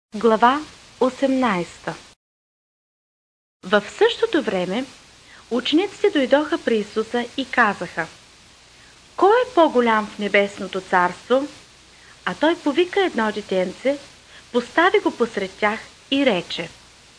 Глава 18. В същото време учениците дойдоха при Исуса и казаха: „Кой е по-голям в небесното царство?“ А той повика едно детенце, постави го посред тях и рече: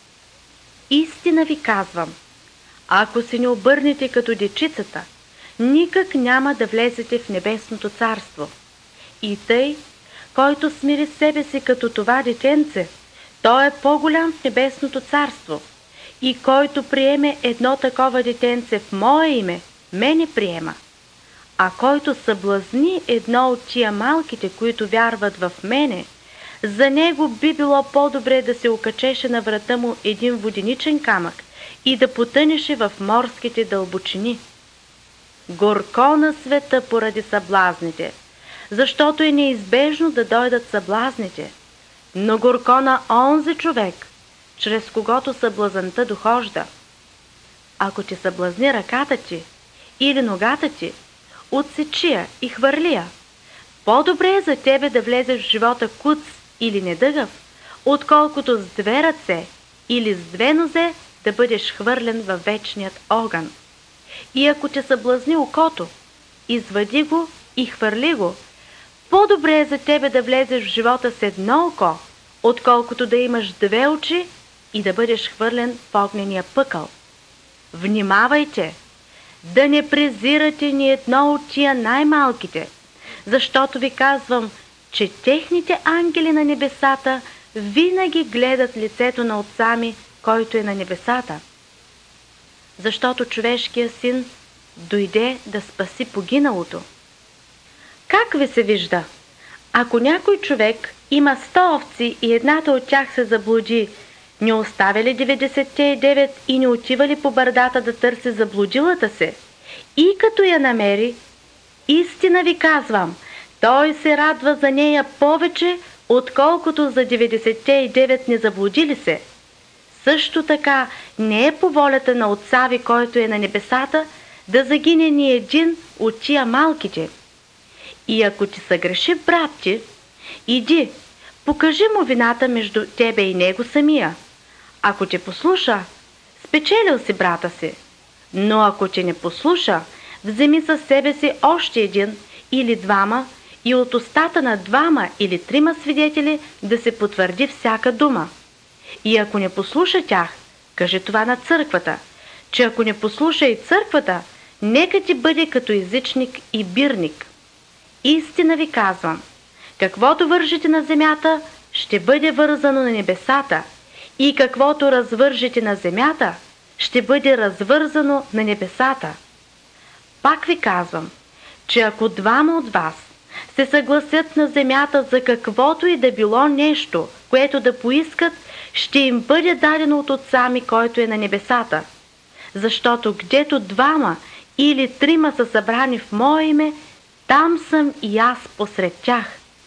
„Истина ви казвам, ако се не обърнете като дечицата, никак няма да влезете в небесното царство. И тъй, който смири себе си като това детенце, той е по-голям в небесното царство. И който приеме едно такова детенце в мое име, мене приема. А който съблазни едно от тия малките, които вярват в мене, за него би било по-добре да се окачеше на врата му един воденичен камък и да потънеше в морските дълбочини. Горко на света поради съблазните, защото е неизбежно да дойдат съблазните, но горко на онзи човек, чрез когото съблазънта дохожда. Ако ти съблазни ръката ти или ногата ти, отсечи я и хвърли я. По-добре е за тебе да влезеш в живота куц или недъгъв, отколкото с две ръце или с две нозе да бъдеш хвърлен във вечният огън. И ако те съблазни окото, извади го и хвърли го. По-добре е за тебе да влезеш в живота с едно око, отколкото да имаш две очи и да бъдеш хвърлен в огнения пъкъл. Внимавайте, да не презирате ни едно от тия най-малките, защото ви казвам, че техните ангели на небесата винаги гледат лицето на Отца ми, който е на небесата. Защото човешкият син дойде да спаси погиналото. Как ви се вижда? Ако някой човек има 100 овци и едната от тях се заблуди, не оставя ли 99 и не отива ли по бърдата да търси заблудилата се? И като я намери, истина ви казвам, той се радва за нея повече, отколкото за 99 незаблудили се. Също така не е по волята на Отца ви, който е на небесата, да загине ни един от тия малките. И ако ти съгреши брат ти, иди, покажи му вината между тебе и него самия. Ако те послуша, спечелил си брата си. Но ако те не послуша, вземи със себе си още един или двама и от устата на двама или трима свидетели да се потвърди всяка дума. И ако не послуша тях, кажи това на църквата, че ако не послуша и църквата, нека ти бъде като езичник и бирник. Истина ви казвам, каквото вържите на земята, ще бъде вързано на небесата, и каквото развържете на земята, ще бъде развързано на небесата. Пак ви казвам, че ако двама от вас се съгласят на земята за каквото и да било нещо, което да поискат, ще им бъде дадено от Отца ми, който е на небесата. Защото гдето двама или трима са събрани в мое име, там съм и аз посред тях.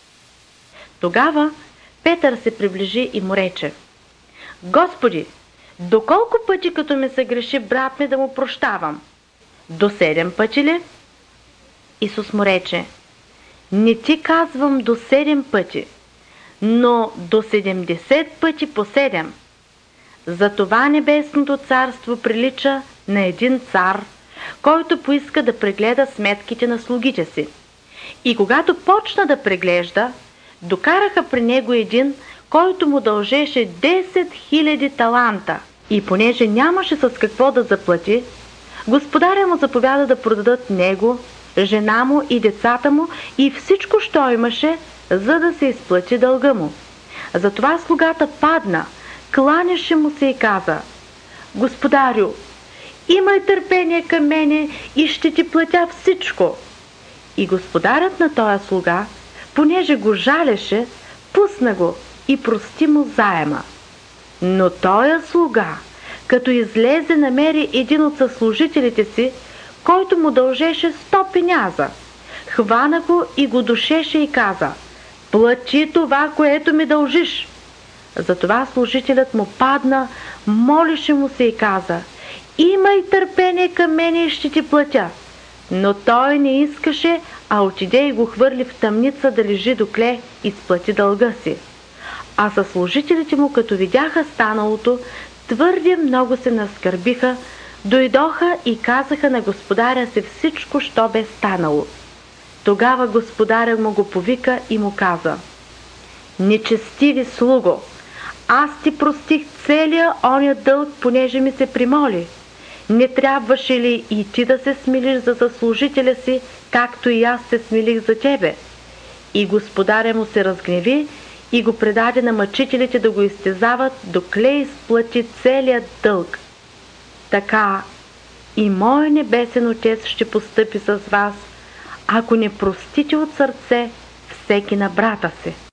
Тогава Петър се приближи и му рече: „Господи, доколко пъти като ме съгреши брат ми да му прощавам? До 7 пъти ли?“ Исус му рече: „Не ти казвам до 7 пъти, но до 70 пъти по 7. Затова небесното царство прилича на един цар, който поиска да прегледа сметките на слугите си. И когато почна да преглежда, докараха при него един, който му дължеше 10 000 таланта. И понеже нямаше с какво да заплати, господаря му заповяда да продадат него, жена му и децата му и всичко, що имаше, за да се изплати дълга му. Затова слугата падна, кланяше му се и каза: „Господарю, имай търпение към мене и ще ти платя всичко.“ И господарят на този слуга, понеже го жалеше, пусна го и прости му заема. Но този слуга, като излезе, намери един от съслужителите си, който му дължеше 100 пеняза. Хвана го и го душеше и каза: „Плати това, което ми дължиш.“ Затова служителят му падна, молеше му се и каза: „Имай търпение към мене и ще ти платя.“ Но той не искаше, а отиде и го хвърли в тъмница да лежи докле изплати дълга си. А съслужителите му, като видяха станалото, твърде много се наскърбиха, дойдоха и казаха на господаря си всичко, що бе станало. Тогава господаря му го повика и му каза: „Нечестиви слуго, аз ти простих целия оня дълг, понеже ми се примоли. Не трябваше ли и ти да се смилиш за заслужителя си, както и аз се смилих за тебе?“ И господаря му се разгневи и го предаде на мъчителите да го изтезават, докле изплати целият дълг. Така и мой небесен Отец ще постъпи с вас, ако не простите от сърце всеки на брата си.